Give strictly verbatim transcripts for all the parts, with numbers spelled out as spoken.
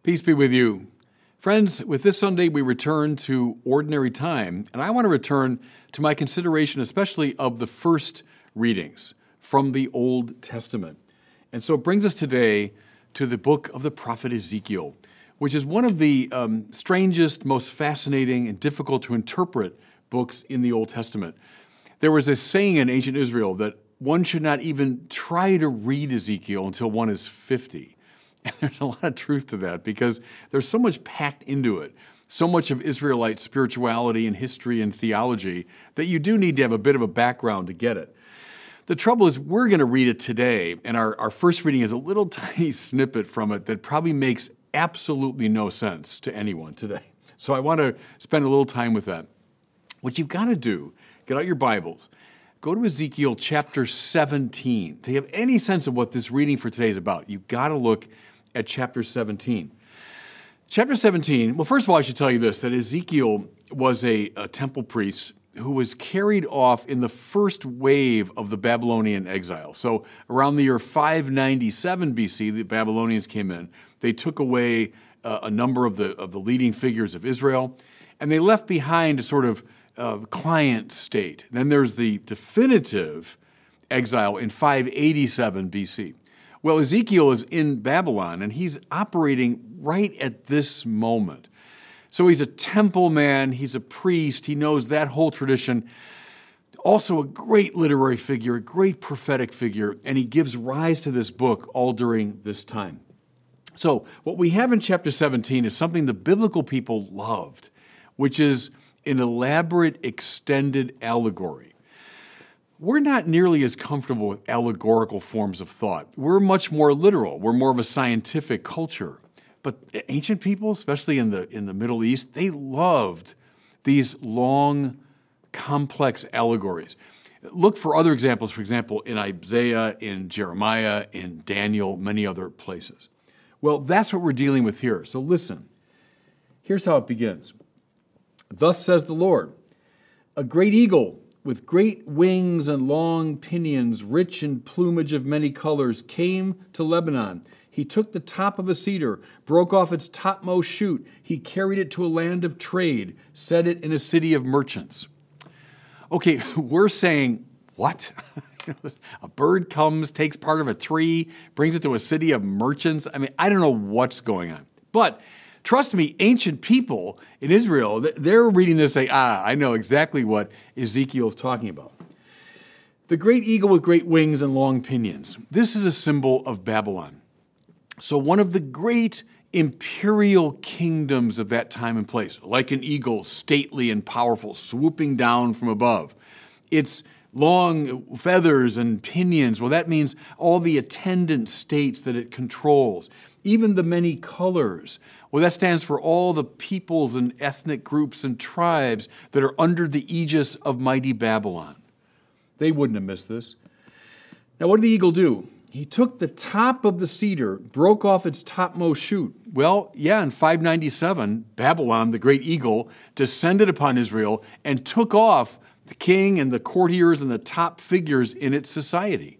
Peace be with you. Friends, with this Sunday, we return to ordinary time, and I want to return to my consideration, especially of the first readings from the Old Testament. And so it brings us today to the book of the prophet Ezekiel, which is one of the um, strangest, most fascinating, and difficult to interpret books in the Old Testament. There was a saying in ancient Israel that one should not even try to read Ezekiel until one is fifty. And there's a lot of truth to that because there's so much packed into it, so much of Israelite spirituality and history and theology that you do need to have a bit of a background to get it. The trouble is we're going to read it today, and our, our first reading is a little tiny snippet from it that probably makes absolutely no sense to anyone today. So I want to spend a little time with that. What you've got to do, get out your Bibles, go to Ezekiel chapter seventeen. To have any sense of what this reading for today is about, you've got to look at chapter seventeen. Chapter seventeen, well, first of all, I should tell you this, that Ezekiel was a, a temple priest who was carried off in the first wave of the Babylonian exile. So around the year five ninety-seven B C, the Babylonians came in. They took away uh, a number of the, of the leading figures of Israel, and they left behind a sort of uh, client state. Then there's the definitive exile in five eighty-seven B C. Well, Ezekiel is in Babylon, and he's operating right at this moment. So he's a temple man, he's a priest, he knows that whole tradition. Also a great literary figure, a great prophetic figure, and he gives rise to this book all during this time. So what we have in chapter seventeen is something the biblical people loved, which is an elaborate, extended allegory. We're not nearly as comfortable with allegorical forms of thought. We're much more literal. We're more of a scientific culture. But ancient people, especially in the in the Middle East, they loved these long, complex allegories. Look for other examples, for example, in Isaiah, in Jeremiah, in Daniel, many other places. Well, that's what we're dealing with here. So listen. Here's how it begins. Thus says the Lord, a great eagle with great wings and long pinions, rich in plumage of many colors, came to Lebanon. He took the top of a cedar, broke off its topmost shoot. He carried it to a land of trade, set it in a city of merchants. Okay, we're saying, what? A bird comes, takes part of a tree, brings it to a city of merchants. I mean, I don't know what's going on. But trust me, ancient people in Israel, they're reading this saying, ah, I know exactly what Ezekiel is talking about. The great eagle with great wings and long pinions. This is a symbol of Babylon. So one of the great imperial kingdoms of that time and place, like an eagle, stately and powerful, swooping down from above. Its long feathers and pinions, well, that means all the attendant states that it controls. Even the many colors, well, that stands for all the peoples and ethnic groups and tribes that are under the aegis of mighty Babylon. They wouldn't have missed this. Now, what did the eagle do? He took the top of the cedar, broke off its topmost shoot. Well, yeah, in five ninety-seven, Babylon, the great eagle, descended upon Israel and took off the king and the courtiers and the top figures in its society.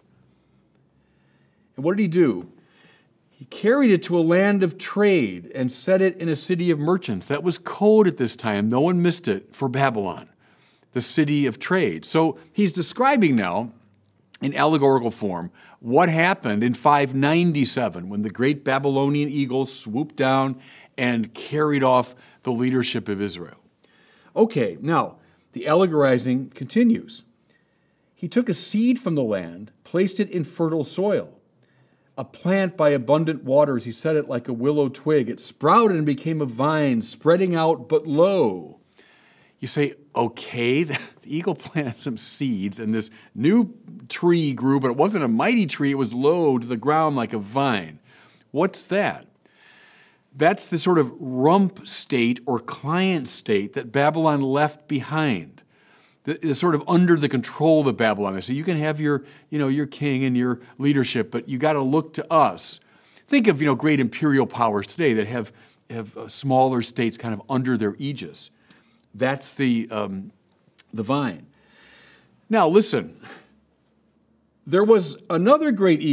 And what did he do? He carried it to a land of trade and set it in a city of merchants. That was code at this time. No one missed it for Babylon, the city of trade. So he's describing now, in allegorical form, what happened in five ninety-seven when the great Babylonian eagle swooped down and carried off the leadership of Israel. Okay, now, the allegorizing continues. He took a seed from the land, placed it in fertile soil. A plant by abundant waters, he set it like a willow twig. It sprouted and became a vine, spreading out but low. You say, okay, the eagle planted some seeds and this new tree grew, but it wasn't a mighty tree. It was low to the ground like a vine. What's that? That's the sort of rump state or client state that Babylon left behind. The, the sort of under the control of Babylon. They say, you can have your, you know, your king and your leadership, but you got to look to us. Think of, you know, great imperial powers today that have, have uh, smaller states kind of under their aegis. That's the, um, the vine. Now, listen. There was another great eagle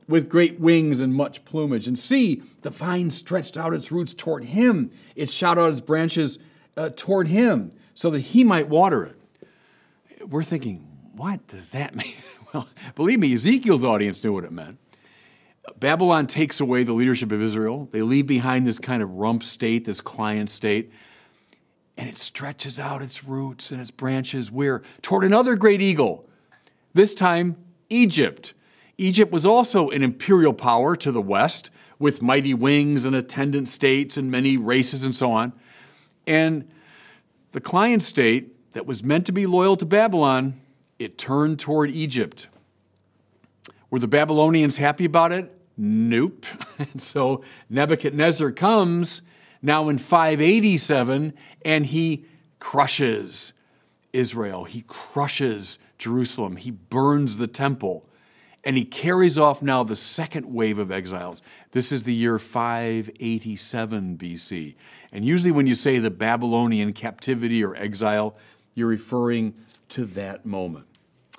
with great wings and much plumage. And see, the vine stretched out its roots toward him. It shot out its branches uh, toward him so that he might water it. We're thinking, what does that mean? Well, believe me, Ezekiel's audience knew what it meant. Babylon takes away the leadership of Israel. They leave behind this kind of rump state, this client state, and it stretches out its roots and its branches where? Toward another great eagle, this time Egypt. Egypt was also an imperial power to the west with mighty wings and attendant states and many races and so on. And the client state that was meant to be loyal to Babylon, it turned toward Egypt. Were the Babylonians happy about it? Nope. And so Nebuchadnezzar comes now in five eighty-seven and he crushes Israel. He crushes Jerusalem. He burns the temple. And he carries off now the second wave of exiles. This is the year five eighty-seven B C. And usually when you say the Babylonian captivity or exile, you're referring to that moment.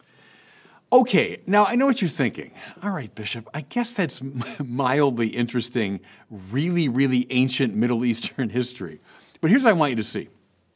Okay, now I know what you're thinking. All right, Bishop, I guess that's mildly interesting, really, really ancient Middle Eastern history. But here's what I want you to see.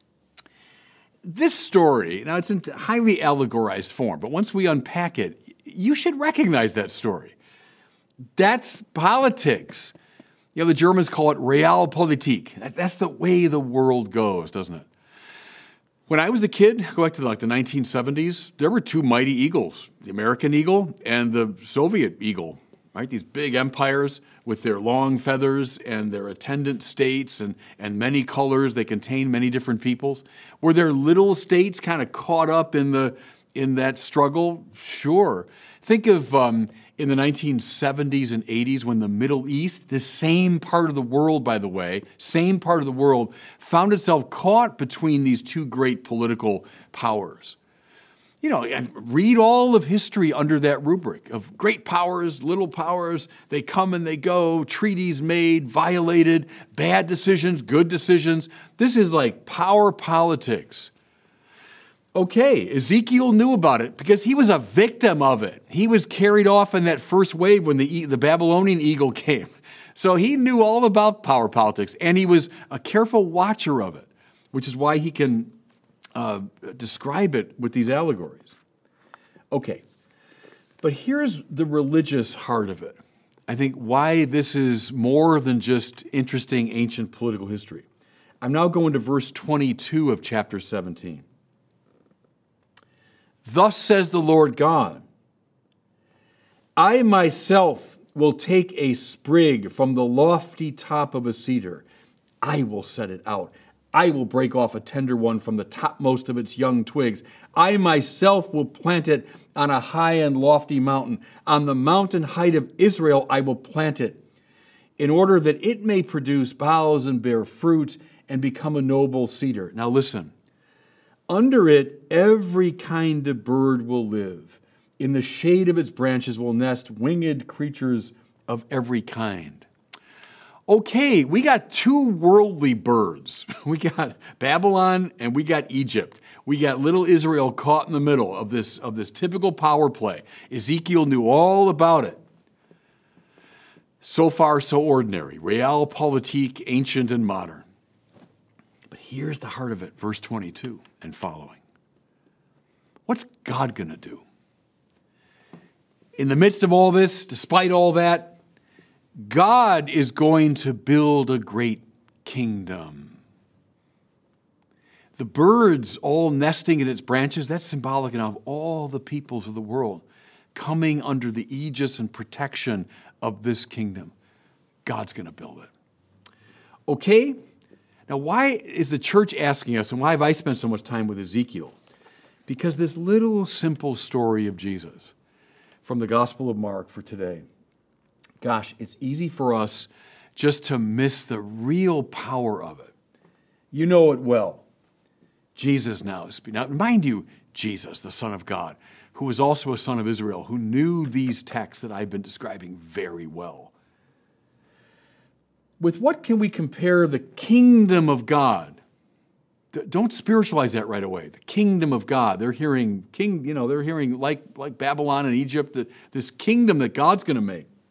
This story, now it's in highly allegorized form, but once we unpack it, you should recognize that story. That's politics. You know, the Germans call it Realpolitik. That's the way the world goes, doesn't it? When I was a kid, go back to like the nineteen seventies, there were two mighty eagles, the American eagle and the Soviet eagle, right? These big empires with their long feathers and their attendant states and, and many colors. They contain many different peoples. Were there little states kind of caught up in the in that struggle? Sure. Think of um, in the nineteen seventies and eighties when the Middle East, this same part of the world, by the way, same part of the world, found itself caught between these two great political powers. You know, and read all of history under that rubric of great powers, little powers, they come and they go, treaties made, violated, bad decisions, good decisions. This is like power politics. Okay, Ezekiel knew about it because he was a victim of it. He was carried off in that first wave when the, the Babylonian eagle came. So he knew all about power politics, and he was a careful watcher of it, which is why he can uh, describe it with these allegories. Okay, but here's the religious heart of it. I think why this is more than just interesting ancient political history. I'm now going to verse twenty-two of chapter seventeen. Thus says the Lord God, I myself will take a sprig from the lofty top of a cedar. I will set it out. I will break off a tender one from the topmost of its young twigs. I myself will plant it on a high and lofty mountain. On the mountain height of Israel I will plant it, in order that it may produce boughs and bear fruit and become a noble cedar. Now listen. Under it, every kind of bird will live. In the shade of its branches will nest winged creatures of every kind. Okay, we got two worldly birds. We got Babylon and we got Egypt. We got little Israel caught in the middle of this, of this typical power play. Ezekiel knew all about it. So far, so ordinary. Realpolitik, ancient and modern. But here's the heart of it, verse twenty-two and following. What's God going to do? In the midst of all this, despite all that, God is going to build a great kingdom. The birds all nesting in its branches, that's symbolic of all the peoples of the world coming under the aegis and protection of this kingdom. God's going to build it. Okay? Now, why is the church asking us, and why have I spent so much time with Ezekiel? Because this little simple story of Jesus from the Gospel of Mark for today, gosh, it's easy for us just to miss the real power of it. You know it well. Jesus now is speaking. Now, mind you, Jesus, the Son of God, who was also a son of Israel, who knew these texts that I've been describing very well. With what can we compare the kingdom of God? Don't spiritualize that right away. The kingdom of God. They're hearing king, you know, they're hearing like, like Babylon and Egypt, this kingdom that God's going to make.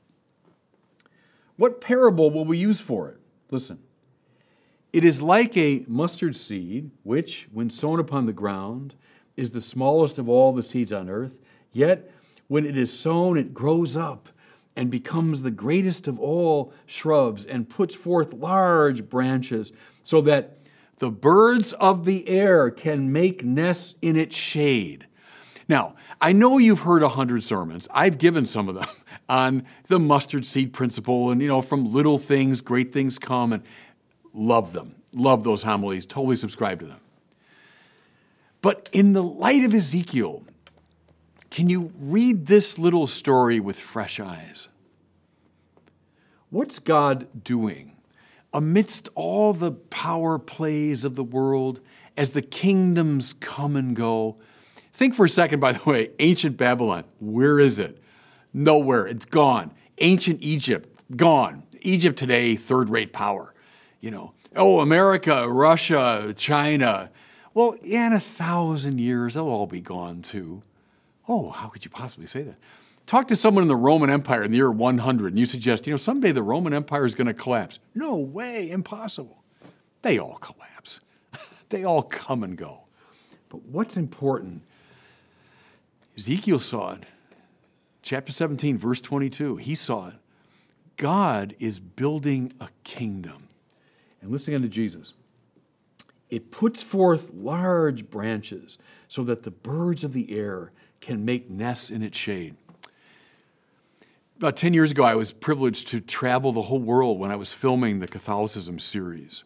What parable will we use for it? Listen. It is like a mustard seed, which, when sown upon the ground, is the smallest of all the seeds on earth. Yet, when it is sown, it grows up and becomes the greatest of all shrubs and puts forth large branches, so that the birds of the air can make nests in its shade. Now, I know you've heard a hundred sermons. I've given some of them on the mustard seed principle, and, you know, from little things, great things come, and love them. Love those homilies. Totally subscribe to them. But in the light of Ezekiel, can you read this little story with fresh eyes? What's God doing amidst all the power plays of the world as the kingdoms come and go? Think for a second, by the way, ancient Babylon, where is it? Nowhere. It's gone. Ancient Egypt, gone. Egypt today, third-rate power. You know, oh, America, Russia, China. Well, yeah, in a thousand years, they'll all be gone too. Oh, how could you possibly say that? Talk to someone in the Roman Empire in the year one hundred, and you suggest, you know, someday the Roman Empire is going to collapse. No way, impossible. They all collapse. They all come and go. But what's important, Ezekiel saw it. Chapter seventeen, verse twenty-two, he saw it. God is building a kingdom. And listen again to Jesus. It puts forth large branches so that the birds of the air can make nests in its shade. About ten years ago, I was privileged to travel the whole world when I was filming the Catholicism series.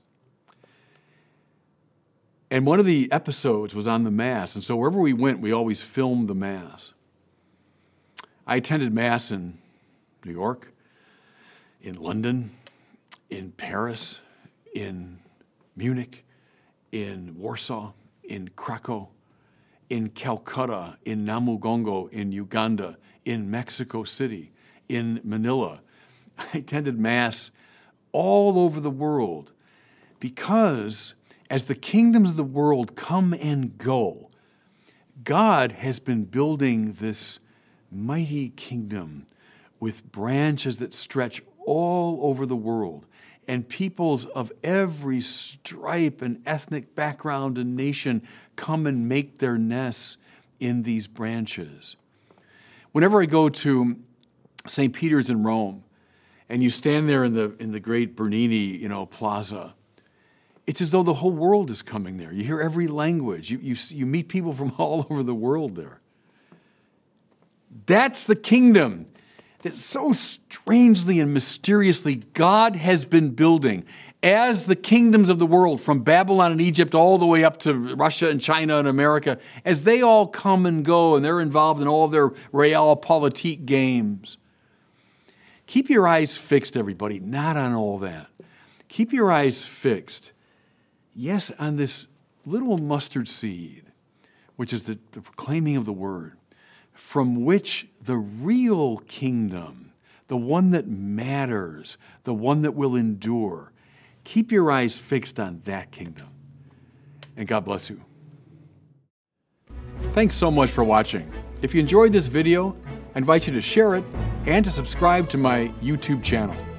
And one of the episodes was on the Mass, and so wherever we went, we always filmed the Mass. I attended Mass in New York, in London, in Paris, in Munich, in Warsaw, in Krakow, in Calcutta, in Namugongo, in Uganda, in Mexico City, in Manila. I attended Mass all over the world because as the kingdoms of the world come and go, God has been building this mighty kingdom with branches that stretch all over the world, and peoples of every stripe and ethnic background and nation come and make their nests in these branches. Whenever I go to Saint Peter's in Rome, and you stand there in the in the great Bernini, you know, plaza, it's as though the whole world is coming there. You hear every language. You, you, you meet people from all over the world there. That's the kingdom that so strangely and mysteriously God has been building as the kingdoms of the world, from Babylon and Egypt all the way up to Russia and China and America, as they all come and go and they're involved in all their realpolitik games. Keep your eyes fixed, everybody, not on all that. Keep your eyes fixed, yes, on this little mustard seed, which is the, the proclaiming of the word, from which the real kingdom, the one that matters, the one that will endure, keep your eyes fixed on that kingdom. And God bless you. Thanks so much for watching. If you enjoyed this video, I invite you to share it and to subscribe to my YouTube channel.